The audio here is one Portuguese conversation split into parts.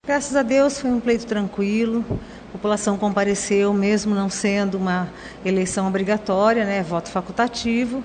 Graças a Deus foi um pleito tranquilo, a população compareceu, mesmo não sendo uma eleição obrigatória, né, voto facultativo.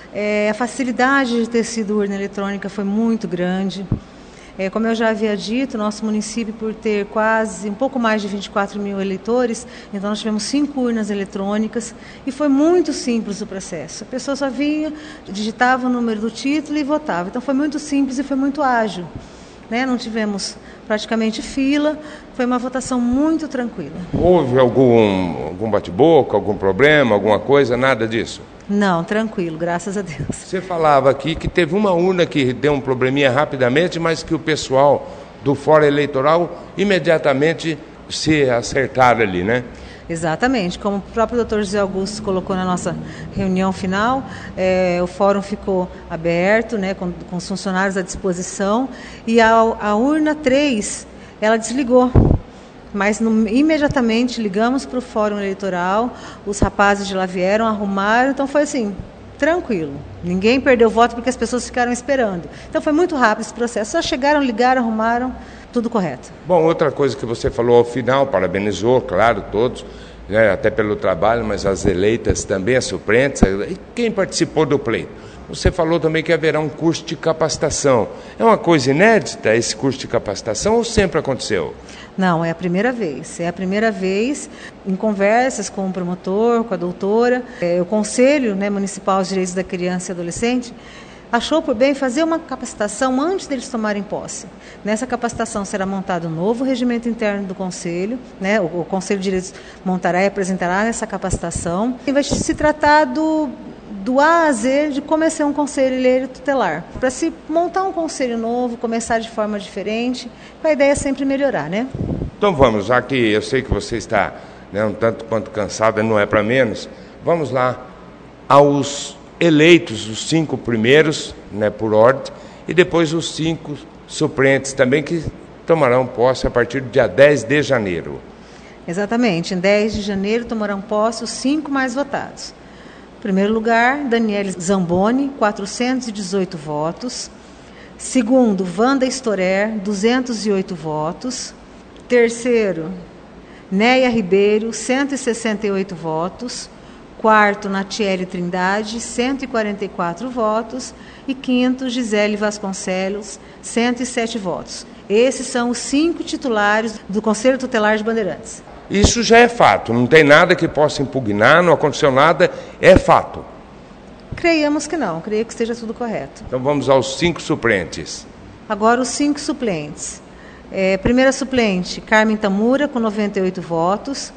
A facilidade de ter sido urna eletrônica foi muito grande. Como eu já havia dito, nosso município, por ter quase um pouco mais de 24 mil eleitores, então nós tivemos 5 urnas eletrônicas e foi muito simples o processo. A pessoa só vinha, digitava o número do título e votava. Então foi muito simples e foi muito ágil, né? Não tivemos praticamente fila, foi uma votação muito tranquila. Houve algum bate-boca, algum problema, alguma coisa, nada disso? Não, tranquilo, graças a Deus. Você falava aqui que teve uma urna que deu um probleminha rapidamente, mas que o pessoal do Fórum Eleitoral imediatamente se acertaram ali, né? Exatamente, como o próprio Dr. José Augusto colocou na nossa reunião final, o fórum ficou aberto, né, com os funcionários à disposição, e a urna 3, ela desligou. Mas imediatamente ligamos para o Fórum Eleitoral, os rapazes de lá vieram, arrumaram, então foi assim, tranquilo. Ninguém perdeu voto porque as pessoas ficaram esperando. Então foi muito rápido esse processo, só chegaram, ligaram, arrumaram, tudo correto. Bom, outra coisa que você falou ao final, parabenizou, claro, todos, né, até pelo trabalho, mas as eleitas também, as suplentes, e quem participou do pleito. Você falou também que haverá um curso de capacitação. É uma coisa inédita esse curso de capacitação ou sempre aconteceu? Não, é a primeira vez. É a primeira vez em conversas com o promotor, com a doutora. O Conselho, né, Municipal de Direitos da Criança e Adolescente achou por bem fazer uma capacitação antes deles tomarem posse. Nessa capacitação será montado um novo regimento interno do Conselho, né? O Conselho de Direitos montará e apresentará essa capacitação. E vai se tratar do A a Z de como é ser um conselheiro tutelar. Para se montar um conselho novo, começar de forma diferente, a ideia é sempre melhorar, né? Então vamos, já que eu sei que você está, né, um tanto quanto cansada, não é para menos, vamos lá aos eleitos, os 5 primeiros, né, por ordem, e depois os 5 suplentes também, que tomarão posse a partir do dia 10 de janeiro. Exatamente, em 10 de janeiro tomarão posse os 5 mais votados. Em primeiro lugar, Daniele Zamboni, 418 votos. Segundo, Wanda Storer, 208 votos. Terceiro, Néia Ribeiro, 168 votos. Quarto, Natiele Trindade, 144 votos. E quinto, Gisele Vasconcelos, 107 votos. Esses são os 5 titulares do Conselho Tutelar de Bandeirantes. Isso já é fato, não tem nada que possa impugnar, não aconteceu nada, é fato. Creiamos que não, creio que esteja tudo correto. Então vamos aos 5 suplentes. Agora os 5 suplentes. Primeira suplente, Carmen Tamura, com 98 votos.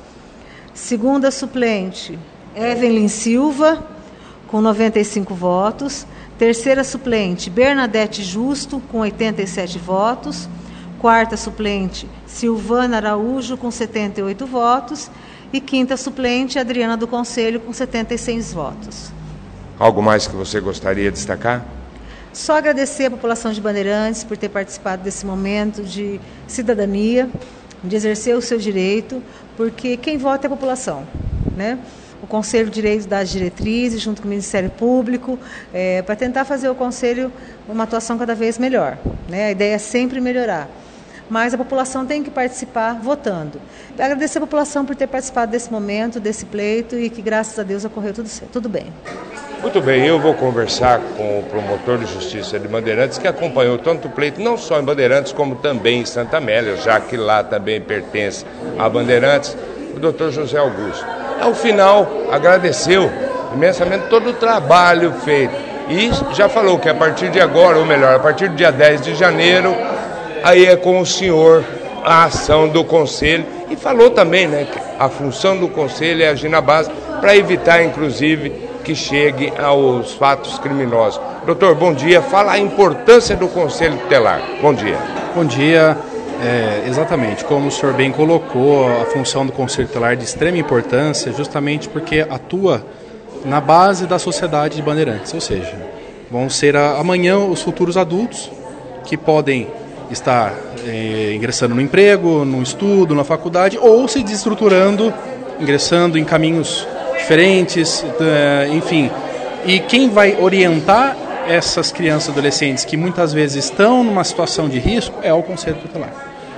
Segunda suplente, Evelyn Silva, com 95 votos. Terceira suplente, Bernadette Justo, com 87 votos. Quarta suplente, Silvana Araújo, com 78 votos. E quinta suplente, Adriana do Conselho, com 76 votos. Algo mais que você gostaria de destacar? Só agradecer à população de Bandeirantes por ter participado desse momento de cidadania, de exercer o seu direito, porque quem vota é a população, né? O Conselho de Direitos dá as diretrizes, junto com o Ministério Público, para tentar fazer o Conselho uma atuação cada vez melhor, né? A ideia é sempre melhorar. Mas a população tem que participar votando. Agradecer a população por ter participado desse momento, desse pleito, e que, graças a Deus, ocorreu tudo bem. Muito bem, eu vou conversar com o promotor de justiça de Bandeirantes, que acompanhou tanto o pleito, não só em Bandeirantes, como também em Santa Amélia, já que lá também pertence a Bandeirantes, o doutor José Augusto. Ao final, agradeceu imensamente todo o trabalho feito. E já falou que a partir de agora, ou melhor, a partir do dia 10 de janeiro, aí é com o senhor a ação do Conselho. E falou também, né, que a função do Conselho é agir na base para evitar, inclusive, que chegue aos fatos criminosos. Doutor, bom dia. Fala a importância do Conselho Tutelar. Bom dia. Bom dia. Exatamente, como o senhor bem colocou, a função do Conselho Tutelar é de extrema importância, justamente porque atua na base da sociedade de Bandeirantes, ou seja, vão ser amanhã os futuros adultos que podem estar ingressando no emprego, no estudo, na faculdade, ou se desestruturando, ingressando em caminhos diferentes, enfim. E quem vai orientar essas crianças e adolescentes que muitas vezes estão numa situação de risco é o Conselho Tutelar.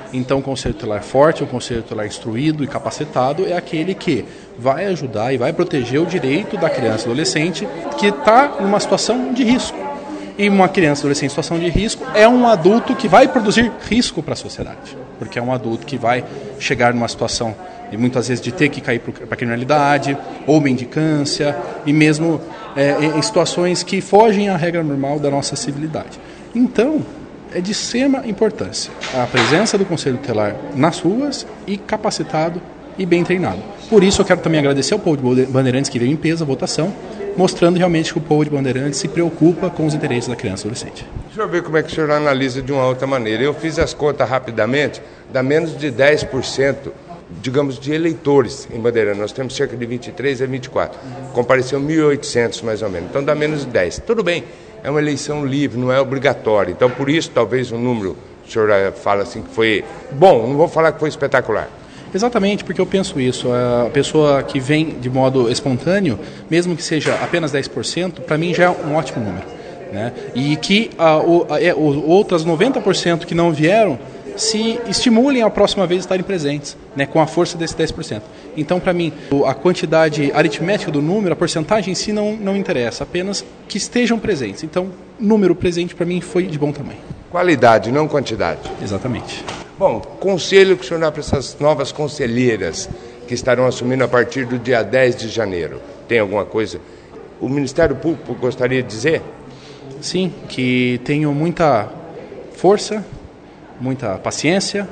Então, o conselho tutelar forte, um conselho tutelar instruído e capacitado é aquele que vai ajudar e vai proteger o direito da criança e adolescente que está numa situação de risco. E uma criança e adolescente em situação de risco é um adulto que vai produzir risco para a sociedade, porque é um adulto que vai chegar numa situação e muitas vezes de ter que cair para a criminalidade ou mendicância e mesmo em situações que fogem à regra normal da nossa civilidade. Então, é de extrema importância a presença do Conselho Tutelar nas ruas e capacitado e bem treinado. Por isso eu quero também agradecer ao povo de Bandeirantes que veio em peso a votação, mostrando realmente que o povo de Bandeirantes se preocupa com os interesses da criança e adolescente. Deixa eu ver como é que o senhor analisa de uma outra maneira. Eu fiz as contas rapidamente, dá menos de 10%, digamos, de eleitores em Bandeirantes. Nós temos cerca de 23 a 24. Compareceu 1.800 mais ou menos, então dá menos de 10. Tudo bem, é uma eleição livre, não é obrigatória. Então, por isso, talvez o número, o senhor fala assim, que foi bom, não vou falar que foi espetacular. Exatamente, porque eu penso isso. A pessoa que vem de modo espontâneo, mesmo que seja apenas 10%, para mim já é um ótimo número, né? E que outras 90% que não vieram se estimulem a próxima vez estarem presentes, né, com a força desse 10%. Então, para mim, a quantidade aritmética do número, a porcentagem em si não interessa, apenas que estejam presentes. Então, o número presente para mim foi de bom tamanho. Qualidade, não quantidade. Exatamente. Bom, conselho que o senhor dá para essas novas conselheiras que estarão assumindo a partir do dia 10 de janeiro. Tem alguma coisa? O Ministério Público gostaria de dizer? Sim, que tenham muita força, muita paciência,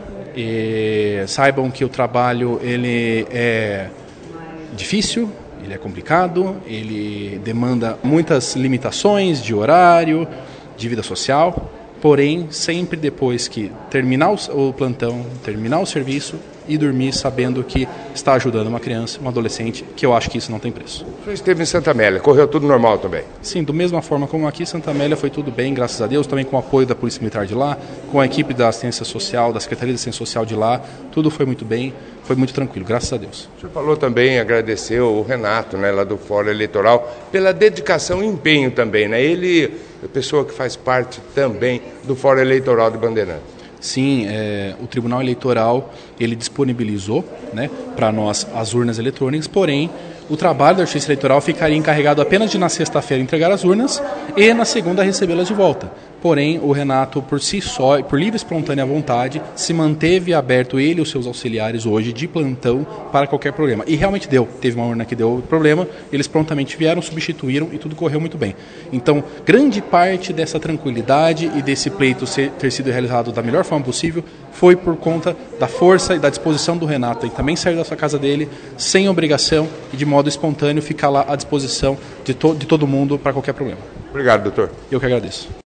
e saibam que o trabalho ele é difícil, ele é complicado, ele demanda muitas limitações de horário, de vida social, porém, sempre depois que terminar o plantão, terminar o serviço e dormir sabendo que está ajudando uma criança, um adolescente, que eu acho que isso não tem preço. O senhor esteve em Santa Amélia, correu tudo normal também? Sim, da mesma forma como aqui, Santa Amélia foi tudo bem, graças a Deus, também com o apoio da Polícia Militar de lá, com a equipe da assistência social, da Secretaria de Assistência Social de lá, tudo foi muito bem, foi muito tranquilo, graças a Deus. O senhor falou também, agradeceu o Renato, né, lá do Fórum Eleitoral, pela dedicação e empenho também, né? Ele é pessoa que faz parte também do Fórum Eleitoral de Bandeirantes. Sim, o Tribunal Eleitoral ele disponibilizou, né, para nós as urnas eletrônicas, porém o trabalho da Justiça Eleitoral ficaria encarregado apenas de na sexta-feira entregar as urnas e na segunda recebê-las de volta. Porém, o Renato, por si só, por livre e espontânea vontade, se manteve aberto, ele e os seus auxiliares hoje, de plantão para qualquer problema. E realmente deu. Teve uma urna que deu problema, eles prontamente vieram, substituíram e tudo correu muito bem. Então, grande parte dessa tranquilidade e desse pleito ter sido realizado da melhor forma possível foi por conta da força e da disposição do Renato em também sair da sua casa dele, sem obrigação e de modo espontâneo, ficar lá à disposição de todo mundo para qualquer problema. Obrigado, doutor. Eu que agradeço.